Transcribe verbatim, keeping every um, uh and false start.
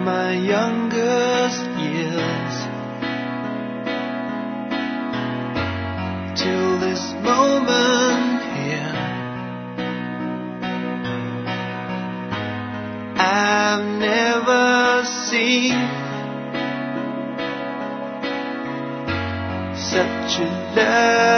my youngest years till this moment here. I've never seen such a love